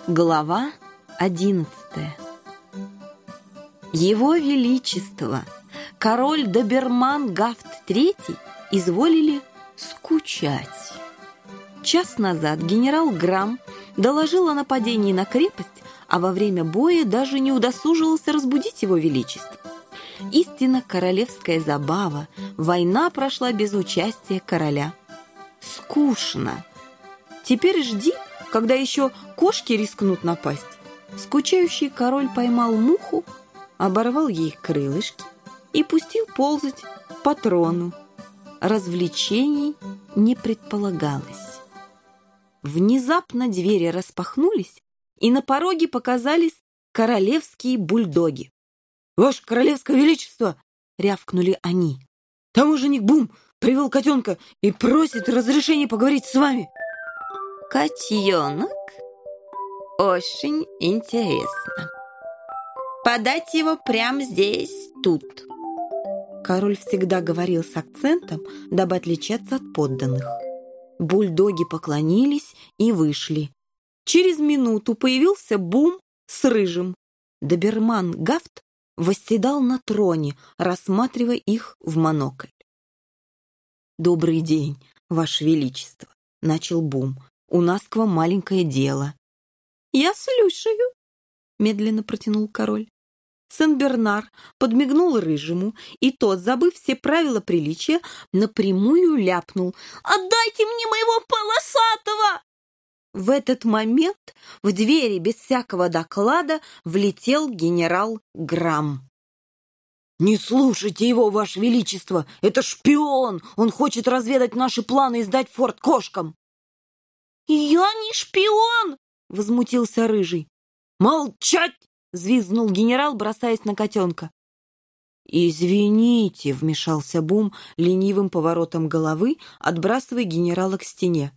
Глава 11. Его Величество, король Доберман Гафт III, изволили скучать. Час назад генерал Грам доложил о нападении на крепость, а во время боя даже не удосужился разбудить его Величество. Истинно королевская забава, война прошла без участия короля. Скучно. Теперь жди, когда еще кошки рискнут напасть. Скучающий король поймал муху, оборвал ей крылышки и пустил ползать по трону. Развлечений не предполагалось. Внезапно двери распахнулись, и на пороге показались королевские бульдоги. «Ваше королевское величество!» — рявкнули они. «Таможенник Бум привел котенка и просит разрешения поговорить с вами». «Котенок? Очень интересно. Подать его прямо здесь, тут». Король всегда говорил с акцентом, дабы отличаться от подданных. Бульдоги поклонились и вышли. Через минуту появился Бум с Рыжим. Доберман Гафт восседал на троне, рассматривая их в монокль. «Добрый день, Ваше Величество», — начал Бум. «У нас к вам маленькое дело». «Я слушаю», — медленно протянул король. Сен-Бернар подмигнул Рыжему, и тот, забыв все правила приличия, напрямую ляпнул: «Отдайте мне моего полосатого!» В этот момент в двери без всякого доклада влетел генерал Грам. «Не слушайте его, Ваше Величество! Это шпион! Он хочет разведать наши планы и сдать форт кошкам!» «Я не шпион!» — возмутился Рыжий. «Молчать!» — взвизгнул генерал, бросаясь на котенка. «Извините», — вмешался Бум ленивым поворотом головы, отбрасывая генерала к стене.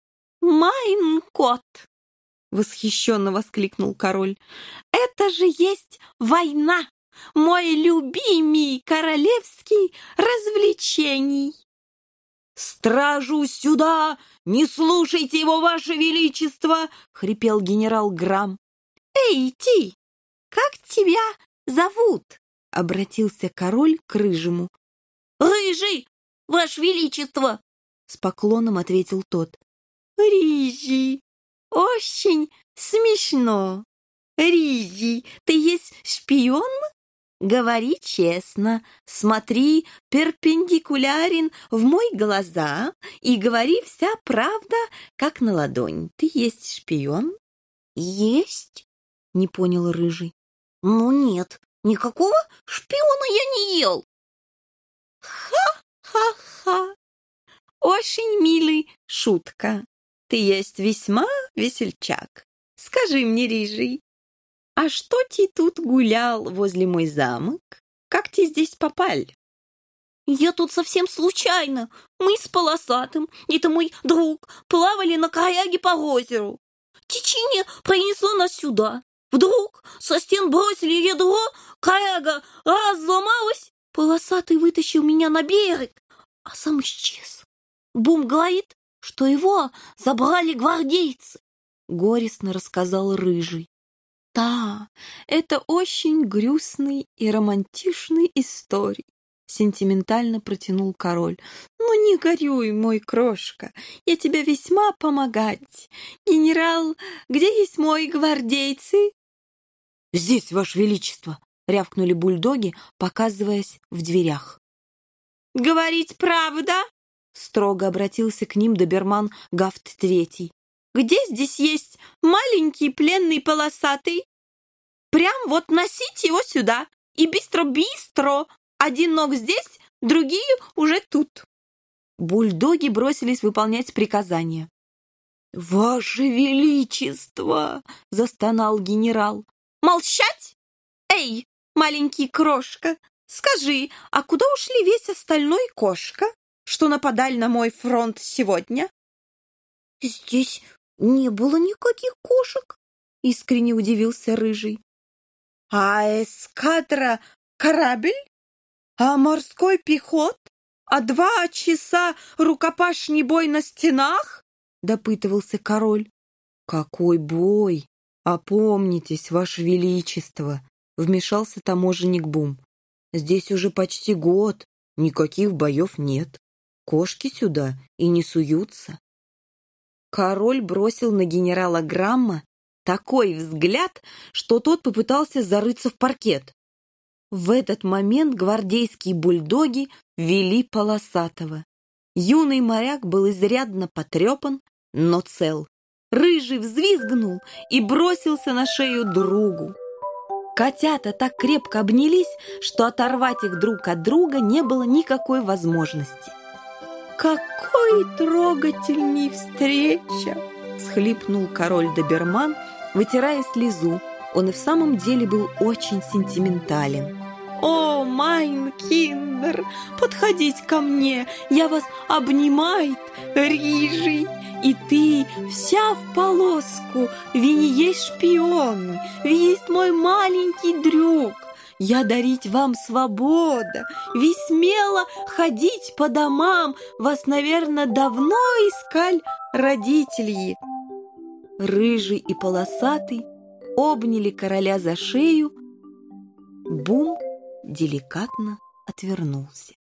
«Майн кот!» — восхищенно воскликнул король. «Это же есть война! Мой любимый королевский развлечений!» «Стражу сюда! Не слушайте его, Ваше Величество!» — хрипел генерал Грам. «Эй, ты! Как тебя зовут?» — обратился король к Рыжему. «Рыжий, Ваше Величество!» — с поклоном ответил тот. «Рыжий, очень смешно. Рыжий, ты есть шпион? Говори честно, смотри перпендикулярен в мой глаза и говори вся правда, как на ладонь. Ты есть шпион?» «Есть?» — не понял Рыжий. «Ну нет, никакого шпиона я не ел». «Ха-ха-ха! Очень милый шутка. Ты есть весьма весельчак. Скажи мне, Рыжий, а что ты тут гулял возле мой замок? Как ты здесь попал?» «Я тут совсем случайно. Мы с Полосатым, это мой друг, плавали на коряге по озеру. Течение принесло нас сюда. Вдруг со стен бросили ядро, коряга разломалась, Полосатый вытащил меня на берег, а сам исчез. Бум говорит, что его забрали гвардейцы», — горестно рассказал Рыжий. «Да, это очень грустный и романтичный история», — сентиментально протянул король. «Ну не горюй, мой крошка, я тебе весьма помогать. Генерал, где есть мои гвардейцы?» «Здесь, Ваше Величество», — рявкнули бульдоги, показываясь в дверях. «Говорить правда?» — строго обратился к ним доберман Гафт III. «Где здесь есть маленький пленный полосатый? Прям вот носить его сюда, и быстро-быстро. Один ног здесь, другие уже тут». Бульдоги бросились выполнять приказания. «Ваше Величество!» — застонал генерал. «Молчать? Эй, маленький крошка, скажи, а куда ушли весь остальной кошка, что нападали на мой фронт сегодня?» «Здесь не было никаких кошек», — искренне удивился Рыжий. «А эскадра корабль? А морской пехот? А 2 часа рукопашный бой на стенах?» — допытывался король. «Какой бой? «Опомнитесь, Ваше Величество», — вмешался таможенник Бум. «Здесь уже почти год, никаких боев нет. Кошки сюда и не суются». Король бросил на генерала Грамма такой взгляд, что тот попытался зарыться в паркет. В этот момент гвардейские бульдоги вели Полосатого. Юный моряк был изрядно потрепан, но цел. Рыжий взвизгнул и бросился на шею другу. Котята так крепко обнялись, что оторвать их друг от друга не было никакой возможности. «Какой трогательней встреча!» — всхлипнул король-доберман, вытирая слезу. Он и в самом деле был очень сентиментален. «О, майн киндер, подходите ко мне, я вас обнимает, рыжий, и ты вся в полоску, вы не есть шпионы, вы есть мой маленький друг. Я дарить вам свобода, вы смело ходить по домам, вас, наверное, давно искали родители». Рыжий и Полосатый обняли короля за шею. Бум деликатно отвернулся.